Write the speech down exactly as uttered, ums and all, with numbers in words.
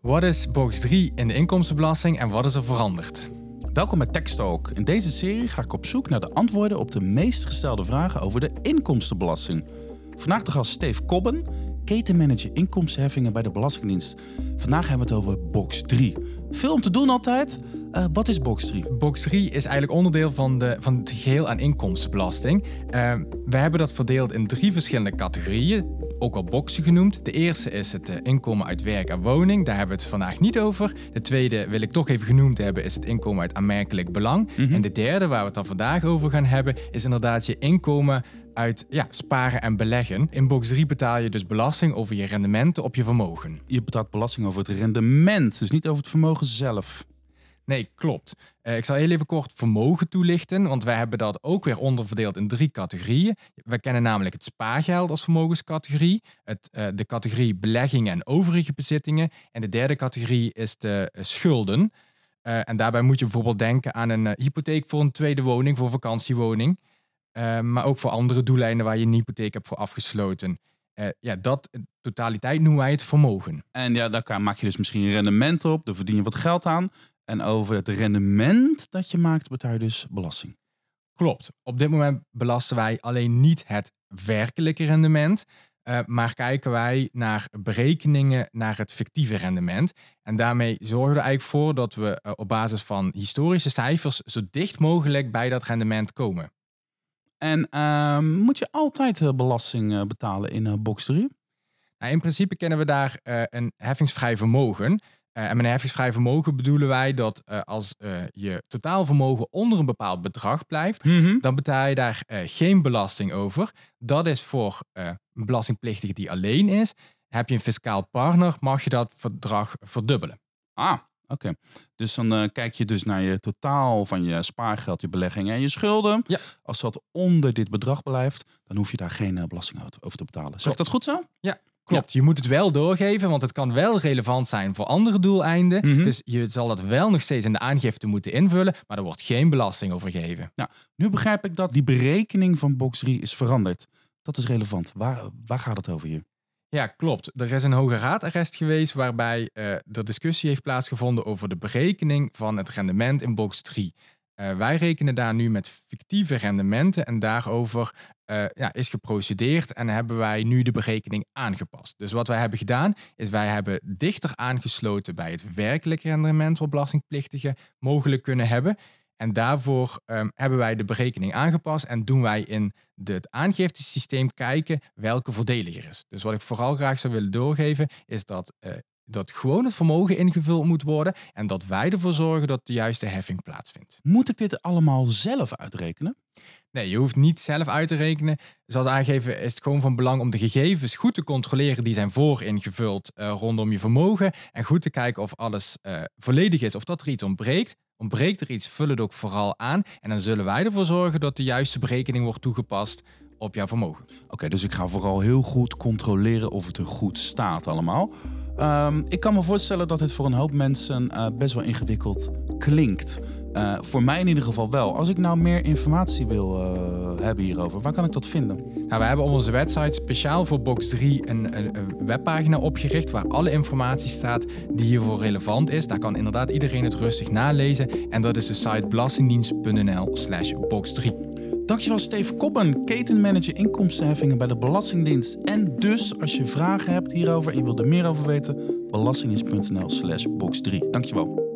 Wat is box drie in de inkomstenbelasting en wat is er veranderd? Welkom bij Techstalk. In deze serie ga ik op zoek naar de antwoorden op de meest gestelde vragen over de inkomstenbelasting. Vandaag de gast Steve Kobben, ketenmanager inkomstenheffingen bij de Belastingdienst. Vandaag hebben we het over box drie. Veel om te doen altijd. Uh, wat is box drie? Box drie is eigenlijk onderdeel van, de, van het geheel aan inkomstenbelasting. Uh, we hebben dat verdeeld in drie verschillende categorieën, ook al boxen genoemd. De eerste is het uh, inkomen uit werk en woning. Daar hebben we het vandaag niet over. De tweede, wil ik toch even genoemd hebben, is het inkomen uit aanmerkelijk belang. Mm-hmm. En de derde, waar we het dan vandaag over gaan hebben, is inderdaad je inkomen uit ja, sparen en beleggen. In box drie betaal je dus belasting over je rendementen op je vermogen. Je betaalt belasting over het rendement, dus niet over het vermogen zelf. Nee, klopt. Uh, ik zal heel even kort vermogen toelichten, want wij hebben dat ook weer onderverdeeld in drie categorieën. We kennen namelijk het spaargeld als vermogenscategorie, het, uh, de categorie beleggingen en overige bezittingen en de derde categorie is de uh, schulden. Uh, en daarbij moet je bijvoorbeeld denken aan een uh, hypotheek voor een tweede woning, voor vakantiewoning, uh, maar ook voor andere doeleinden waar je een hypotheek hebt voor afgesloten. Uh, ja, dat in totaliteit noemen wij het vermogen. En ja, daar maak je dus misschien een rendement op, daar verdien je wat geld aan. En over het rendement dat je maakt, betaal je dus belasting. Klopt. Op dit moment belasten wij alleen niet het werkelijke rendement, uh, maar kijken wij naar berekeningen naar het fictieve rendement. En daarmee zorgen we er eigenlijk voor dat we uh, op basis van historische cijfers zo dicht mogelijk bij dat rendement komen. En uh, moet je altijd uh, belasting uh, betalen in uh, box drie? Nou, in principe kennen we daar uh, een heffingsvrij vermogen. Uh, en met een heffingsvrij vermogen bedoelen wij dat uh, als uh, je totaalvermogen onder een bepaald bedrag blijft, mm-hmm. dan betaal je daar uh, geen belasting over. Dat is voor uh, een belastingplichtige die alleen is. Heb je een fiscaal partner, mag je dat bedrag verdubbelen. Ah, oké. Okay. Dus dan uh, kijk je dus naar je totaal van je spaargeld, je beleggingen en je schulden. Ja. Als dat onder dit bedrag blijft, dan hoef je daar geen uh, belasting over te betalen. Zeg ik dat goed zo? Ja. Klopt, je moet het wel doorgeven, want het kan wel relevant zijn voor andere doeleinden. Mm-hmm. Dus je zal het wel nog steeds in de aangifte moeten invullen, maar er wordt geen belasting over gegeven. Nou, nu begrijp ik dat die berekening van box drie is veranderd. Dat is relevant. Waar, waar gaat het over hier? Ja, klopt. Er is een Hoge Raadarrest geweest waarbij uh, er discussie heeft plaatsgevonden over de berekening van het rendement in box drie. Uh, wij rekenen daar nu met fictieve rendementen en daarover uh, ja, is geprocedeerd en hebben wij nu de berekening aangepast. Dus wat wij hebben gedaan is wij hebben dichter aangesloten bij het werkelijke rendement wat belastingplichtigen mogelijk kunnen hebben. En daarvoor um, hebben wij de berekening aangepast en doen wij in de, het aangiftesysteem kijken welke voordeliger is. Dus wat ik vooral graag zou willen doorgeven is dat uh, dat gewoon het vermogen ingevuld moet worden en dat wij ervoor zorgen dat de juiste heffing plaatsvindt. Moet ik dit allemaal zelf uitrekenen? Nee, je hoeft niet zelf uit te rekenen. Zoals aangegeven is het gewoon van belang om de gegevens goed te controleren die zijn voor ingevuld uh, rondom je vermogen en goed te kijken of alles uh, volledig is, of dat er iets ontbreekt. Ontbreekt er iets, vul het ook vooral aan en dan zullen wij ervoor zorgen dat de juiste berekening wordt toegepast op jouw vermogen. Oké, okay, dus ik ga vooral heel goed controleren of het er goed staat allemaal. Um, ik kan me voorstellen dat het voor een hoop mensen uh, best wel ingewikkeld klinkt. Uh, voor mij in ieder geval wel. Als ik nou meer informatie wil uh, hebben hierover, waar kan ik dat vinden? Nou, we hebben op onze website speciaal voor box drie een, een, een webpagina opgericht waar alle informatie staat die hiervoor relevant is. Daar kan inderdaad iedereen het rustig nalezen. En dat is de site belastingdienst.nl slash box drie. Dankjewel Steve Kobben, ketenmanager inkomstenheffingen bij de Belastingdienst. En dus, als je vragen hebt hierover en je wilt er meer over weten, belastingdienst.nl slash box drie. Dankjewel.